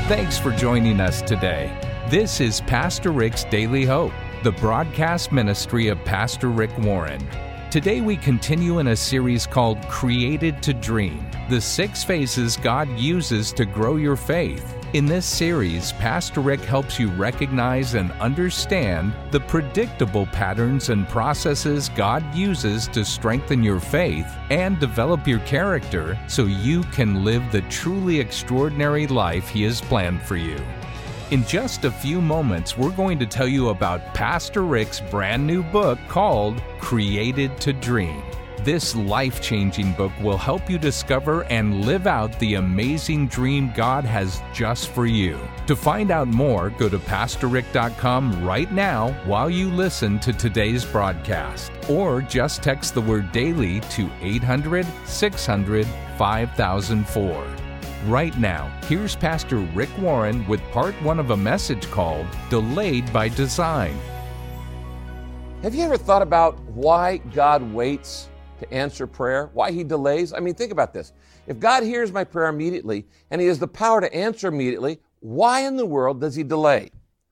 Thanks for joining us today. This is Pastor Rick's Daily Hope, the broadcast ministry of Pastor Rick Warren. Today we continue in a series called Created to Dream, the 6 phases God uses to grow your faith. In this series, Pastor Rick helps you recognize and understand the predictable patterns and processes God uses to strengthen your faith and develop your character so you can live the truly extraordinary life He has planned for you. In just a few moments, we're going to tell you about Pastor Rick's brand new book called Created to Dream. This life-changing book will help you discover and live out the amazing dream God has just for you. To find out more, go to PastorRick.com right now while you listen to today's broadcast. Or just text the word DAILY to 800-600-5004. Right now, here's Pastor Rick Warren with part 1 of a message called Delayed by Design. Have you ever thought about why God waits to answer prayer? Why He delays? I mean, think about this. If God hears my prayer immediately and He has the power to answer immediately, why in the world does He delay?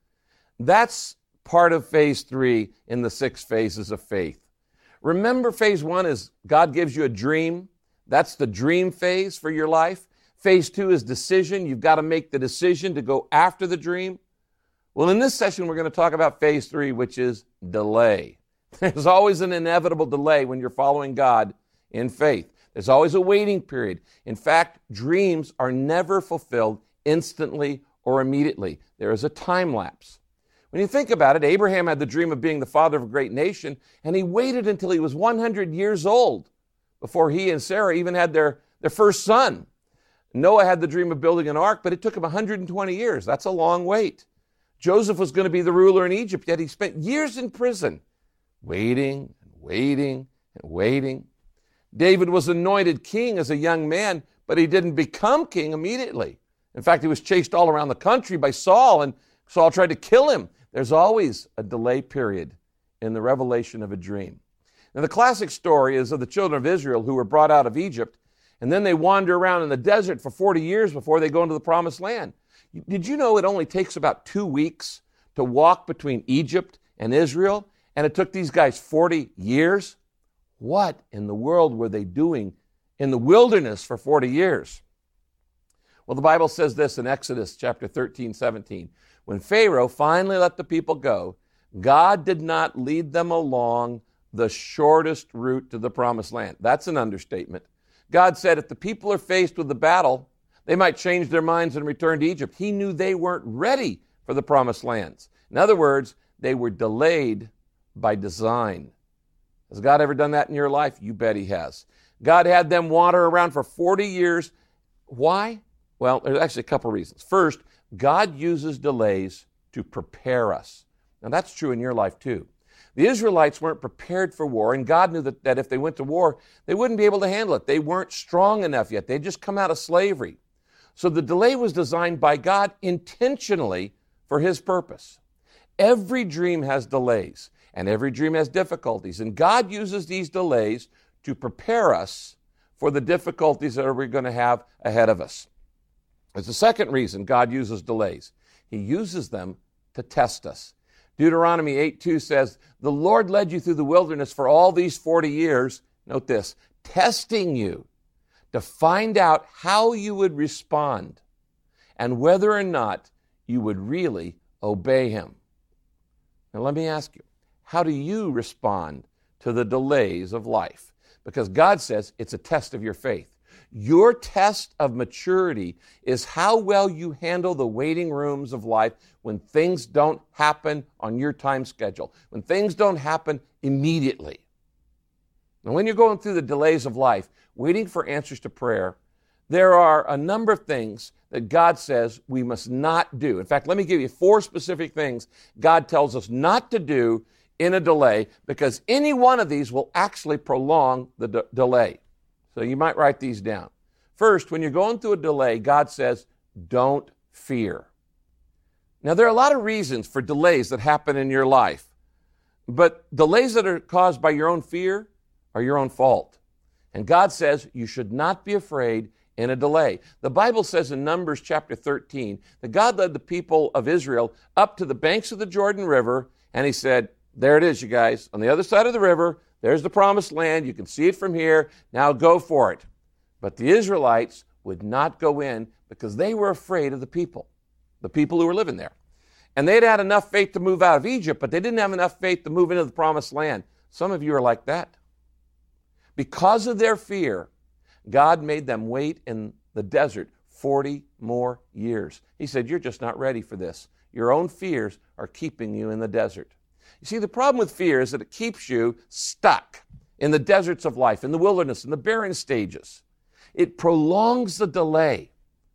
That's part of phase 3 in the 6 phases of faith. Remember, phase 1 is God gives you a dream. That's the dream phase for your life. Phase 2 is decision. You've got to make the decision to go after the dream. Well, in this session, we're going to talk about phase 3, which is delay. There's always an inevitable delay when you're following God in faith. There's always a waiting period. In fact, dreams are never fulfilled instantly or immediately. There is a time lapse. When you think about it, Abraham had the dream of being the father of a great nation, and he waited until he was 100 years old before he and Sarah even had their first son. Noah had the dream of building an ark, but it took him 120 years. That's a long wait. Joseph was going to be the ruler in Egypt, yet he spent years in prison, waiting and waiting and waiting. David was anointed king as a young man, but he didn't become king immediately. In fact, he was chased all around the country by Saul, and Saul tried to kill him. There's always a delay period in the revelation of a dream. Now, the classic story is of the children of Israel who were brought out of Egypt, and then they wander around in the desert for 40 years before they go into the promised land. Did you know it only takes about 2 weeks to walk between Egypt and Israel? And it took these guys 40 years? What in the world were they doing in the wilderness for 40 years? Well, the Bible says this in Exodus chapter 13-17. When Pharaoh finally let the people go, God did not lead them along the shortest route to the promised land. That's an understatement. God said if the people are faced with the battle, they might change their minds and return to Egypt. He knew they weren't ready for the promised lands. In other words, they were delayed by design. Has God ever done that in your life? You bet He has. God had them wander around for 40 years. Why? Well, there's actually a couple reasons. First, God uses delays to prepare us. Now, that's true in your life too. The Israelites weren't prepared for war, and God knew that if they went to war, they wouldn't be able to handle it. They weren't strong enough yet. They'd just come out of slavery. So the delay was designed by God intentionally for His purpose. Every dream has delays, and every dream has difficulties, and God uses these delays to prepare us for the difficulties that we're going to have ahead of us. There's a second reason God uses delays. He uses them to test us. Deuteronomy 8:2 says, "The Lord led you through the wilderness for all these 40 years," note this, "testing you to find out how you would respond and whether or not you would really obey Him." Now let me ask you, how do you respond to the delays of life? Because God says it's a test of your faith. Your test of maturity is how well you handle the waiting rooms of life when things don't happen on your time schedule, when things don't happen immediately. Now, when you're going through the delays of life, waiting for answers to prayer, there are a number of things that God says we must not do. In fact, let me give you 4 specific things God tells us not to do in a delay, because any one of these will actually prolong the delay. So you might write these down. First, when you're going through a delay, God says, don't fear. Now, there are a lot of reasons for delays that happen in your life, but delays that are caused by your own fear are your own fault. And God says you should not be afraid in a delay. The Bible says in Numbers chapter 13 that God led the people of Israel up to the banks of the Jordan River, and he said, there it is, you guys. On the other side of the river, there's the promised land. You can see it from here. Now go for it. But the Israelites would not go in because they were afraid of the people who were living there. And they'd had enough faith to move out of Egypt, but they didn't have enough faith to move into the promised land. Some of you are like that. Because of their fear, God made them wait in the desert 40 more years. He said, you're just not ready for this. Your own fears are keeping you in the desert. You see, the problem with fear is that it keeps you stuck in the deserts of life, in the wilderness, in the barren stages. It prolongs the delay.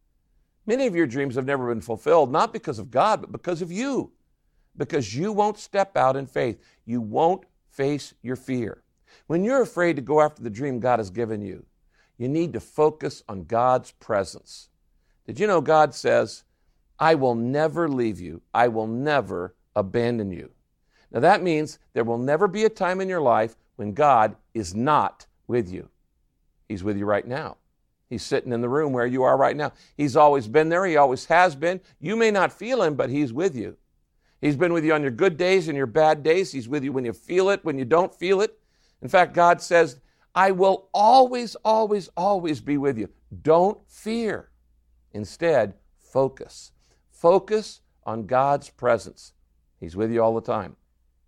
Many of your dreams have never been fulfilled, not because of God, but because of you. Because you won't step out in faith. You won't face your fear. When you're afraid to go after the dream God has given you, you need to focus on God's presence. Did you know God says, I will never leave you. I will never abandon you. Now that means there will never be a time in your life when God is not with you. He's with you right now. He's sitting in the room where you are right now. He's always been there. He always has been. You may not feel him, but he's with you. He's been with you on your good days and your bad days. He's with you when you feel it, when you don't feel it. In fact, God says, I will always, always, always be with you. Don't fear. Instead, focus. Focus on God's presence. He's with you all the time.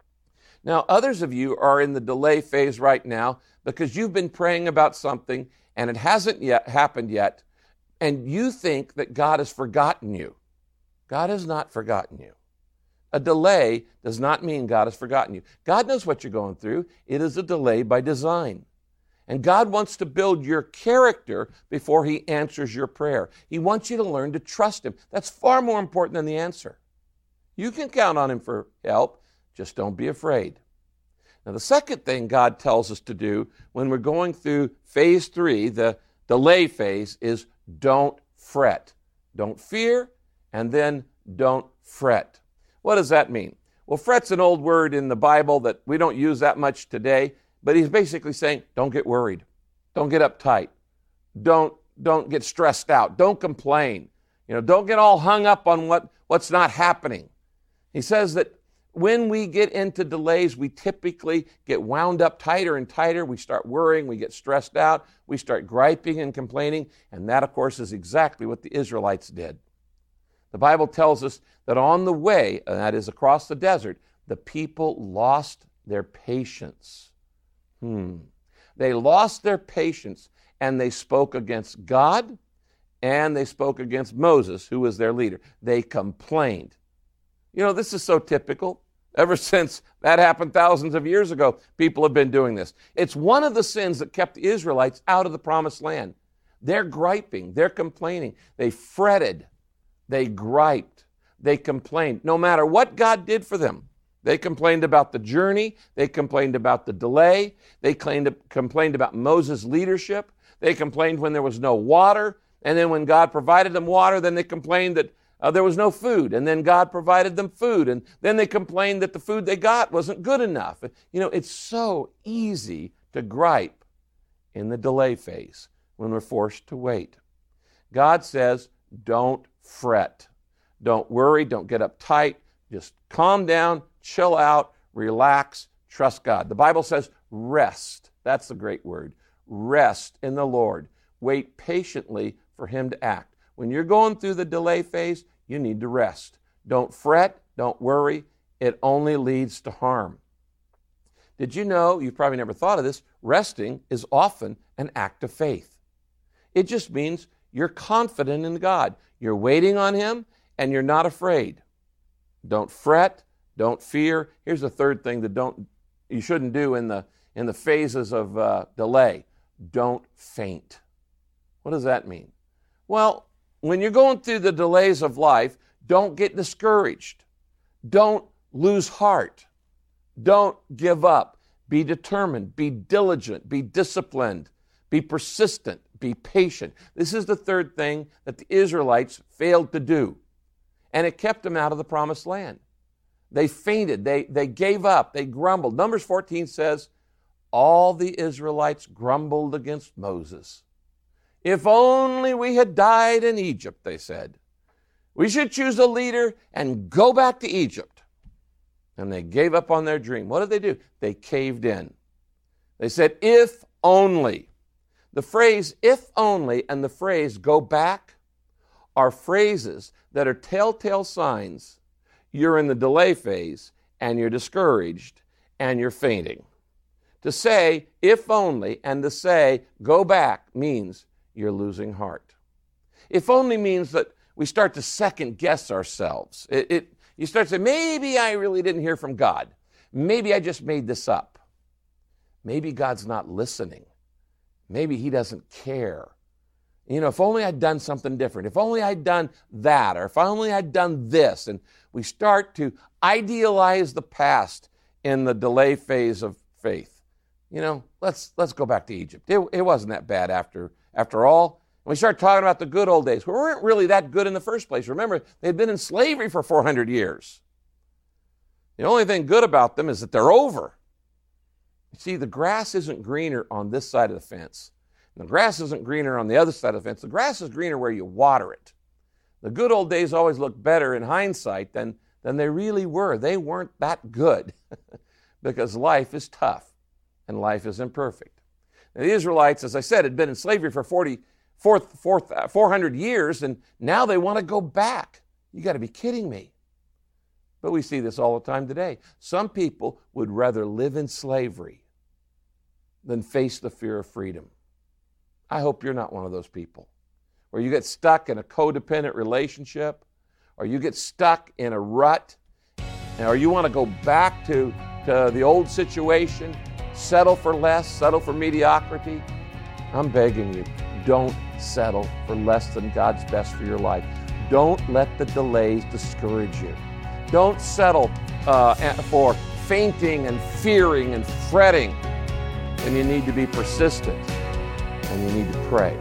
Now, others of you are in the delay phase right now because you've been praying about something and it hasn't yet happened yet, and you think that God has forgotten you. God has not forgotten you. A delay does not mean God has forgotten you. God knows what you're going through. It is a delay by design. And God wants to build your character before he answers your prayer. He wants you to learn to trust him. That's far more important than the answer. You can count on him for help. Just don't be afraid. Now, the second thing God tells us to do when we're going through phase 3, the delay phase, is don't fret. Don't fear, and then don't fret. What does that mean? Well, fret's an old word in the Bible that we don't use that much today, but he's basically saying, don't get worried. Don't get uptight. Don't get stressed out. Don't complain. Don't get all hung up on what's not happening. He says that when we get into delays, we typically get wound up tighter and tighter. We start worrying, we get stressed out, we start griping and complaining, and that, of course, is exactly what the Israelites did. The Bible tells us that on the way, and that is across the desert, the people lost their patience. They lost their patience, and they spoke against God, and they spoke against Moses, who was their leader. They complained. This is so typical. Ever since that happened thousands of years ago, people have been doing this. It's one of the sins that kept the Israelites out of the promised land. They're griping. They're complaining. They fretted. They griped. They complained. No matter what God did for them, they complained about the journey. They complained about the delay. They complained about Moses' leadership. They complained when there was no water. And then when God provided them water, then they complained that there was no food, and then God provided them food, and then they complained that the food they got wasn't good enough. It's so easy to gripe in the delay phase when we're forced to wait. God says, don't fret. Don't worry, don't get uptight. Just calm down, chill out, relax, trust God. The Bible says rest. That's the great word. Rest in the Lord. Wait patiently for him to act. When you're going through the delay phase, you need to rest. Don't fret, don't worry. It only leads to harm. Did you know, you've probably never thought of this, resting is often an act of faith. It just means you're confident in God. You're waiting on him, and you're not afraid. Don't fret, don't fear. Here's the third thing that you shouldn't do in the phases of delay. Don't faint. What does that mean? Well, when you're going through the delays of life, don't get discouraged. Don't lose heart. Don't give up. Be determined. Be diligent. Be disciplined. Be persistent. Be patient. This is the third thing that the Israelites failed to do, and it kept them out of the promised land. They fainted. They gave up. They grumbled. Numbers 14 says, all the Israelites grumbled against Moses. If only we had died in Egypt, they said. We should choose a leader and go back to Egypt. And they gave up on their dream. What did they do? They caved in. They said, if only. The phrase if only and the phrase go back are phrases that are telltale signs you're in the delay phase and you're discouraged and you're fainting. To say if only and to say go back means you're losing heart. If only means that we start to second guess ourselves. You start to say, maybe I really didn't hear from God. Maybe I just made this up. Maybe God's not listening. Maybe he doesn't care. If only I'd done something different. If only I'd done that, or if only I'd done this. And we start to idealize the past in the delay phase of faith. Let's go back to Egypt. It wasn't that bad after all. And we start talking about the good old days. We weren't really that good in the first place. Remember, they'd been in slavery for 400 years. The only thing good about them is that they're over. You see, the grass isn't greener on this side of the fence. And the grass isn't greener on the other side of the fence. The grass is greener where you water it. The good old days always look better in hindsight than they really were. They weren't that good because life is tough and life is imperfect. Now, the Israelites, as I said, had been in slavery for 400 years, and now they want to go back. You got to be kidding me. But we see this all the time today. Some people would rather live in slavery than face the fear of freedom. I hope you're not one of those people where you get stuck in a codependent relationship, or you get stuck in a rut, or you want to go back to the old situation, settle for less, settle for mediocrity. I'm begging you, don't settle for less than God's best for your life. Don't let the delays discourage you. Don't settle for fainting and fearing and fretting. And you need to be persistent, and you need to pray.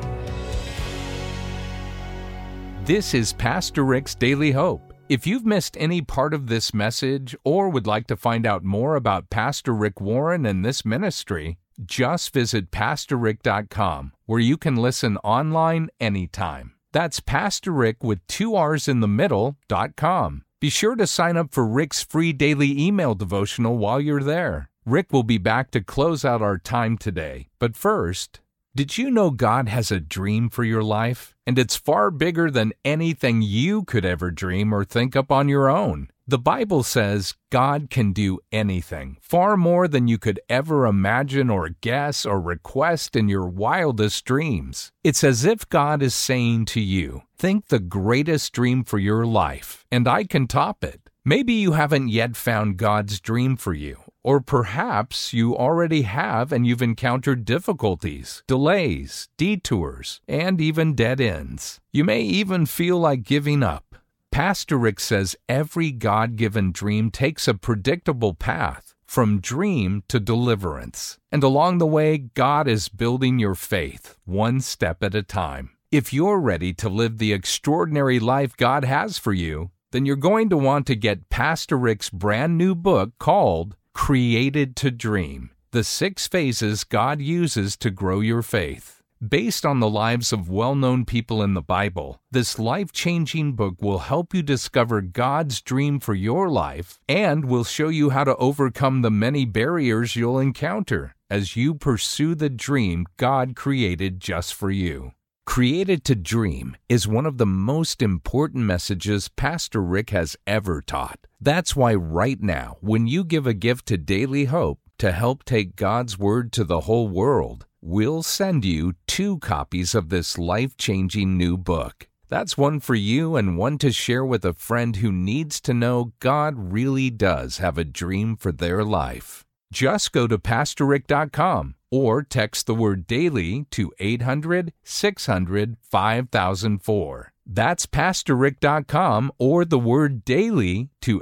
This is Pastor Rick's Daily Hope. If you've missed any part of this message or would like to find out more about Pastor Rick Warren and this ministry, just visit PastorRick.com, where you can listen online anytime. That's Pastor Rick with 2 R's in the middle.com. Be sure to sign up for Rick's free daily email devotional while you're there. Rick will be back to close out our time today. But first, did you know God has a dream for your life? And it's far bigger than anything you could ever dream or think up on your own. The Bible says God can do anything, far more than you could ever imagine or guess or request in your wildest dreams. It's as if God is saying to you, think the greatest dream for your life, and I can top it. Maybe you haven't yet found God's dream for you, or perhaps you already have and you've encountered difficulties, delays, detours, and even dead ends. You may even feel like giving up. Pastor Rick says every God-given dream takes a predictable path from dream to deliverance. And along the way, God is building your faith one step at a time. If you're ready to live the extraordinary life God has for you, then you're going to want to get Pastor Rick's brand new book called Created to Dream: The 6 Phases God Uses to Grow Your Faith. Based on the lives of well-known people in the Bible, this life-changing book will help you discover God's dream for your life and will show you how to overcome the many barriers you'll encounter as you pursue the dream God created just for you. Created to Dream is one of the most important messages Pastor Rick has ever taught. That's why right now, when you give a gift to Daily Hope to help take God's Word to the whole world, we'll send you 2 copies of this life-changing new book. That's one for you and one to share with a friend who needs to know God really does have a dream for their life. Just go to PastorRick.com or text the word DAILY to 800-600-5004. That's PastorRick.com or the word DAILY to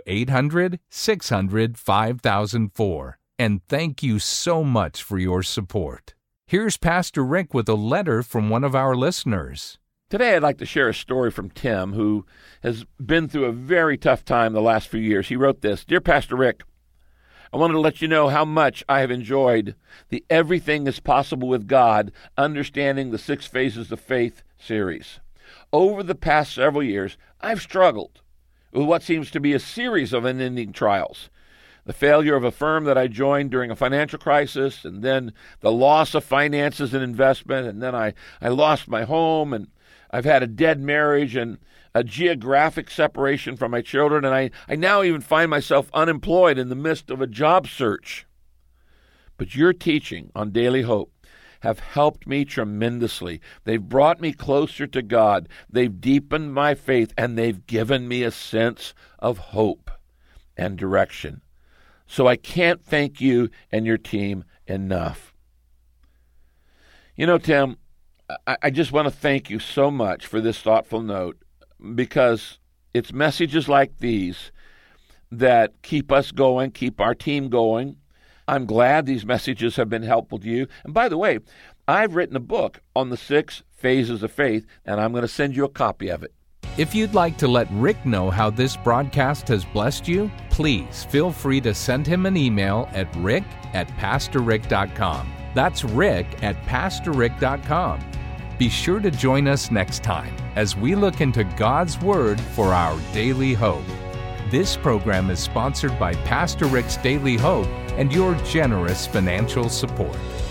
800-600-5004. And thank you so much for your support. Here's Pastor Rick with a letter from one of our listeners. Today I'd like to share a story from Tim, who has been through a very tough time the last few years. He wrote this: Dear Pastor Rick, I wanted to let you know how much I have enjoyed the Everything is Possible with God, Understanding the 6 Phases of Faith series. Over the past several years, I've struggled with what seems to be a series of unending trials. The failure of a firm that I joined during a financial crisis, and then the loss of finances and investment, and then I lost my home, and I've had a dead marriage and a geographic separation from my children, and I now even find myself unemployed in the midst of a job search. But your teaching on Daily Hope have helped me tremendously. They've brought me closer to God. They've deepened my faith, and they've given me a sense of hope and direction. So I can't thank you and your team enough. You know, Tim, I just want to thank you so much for this thoughtful note, because it's messages like these that keep us going, keep our team going. I'm glad these messages have been helpful to you. And by the way, I've written a book on the 6 phases of faith, and I'm going to send you a copy of it. If you'd like to let Rick know how this broadcast has blessed you, please feel free to send him an email at rick@pastorrick.com. That's rick@pastorrick.com. Be sure to join us next time as we look into God's Word for our daily hope. This program is sponsored by Pastor Rick's Daily Hope and your generous financial support.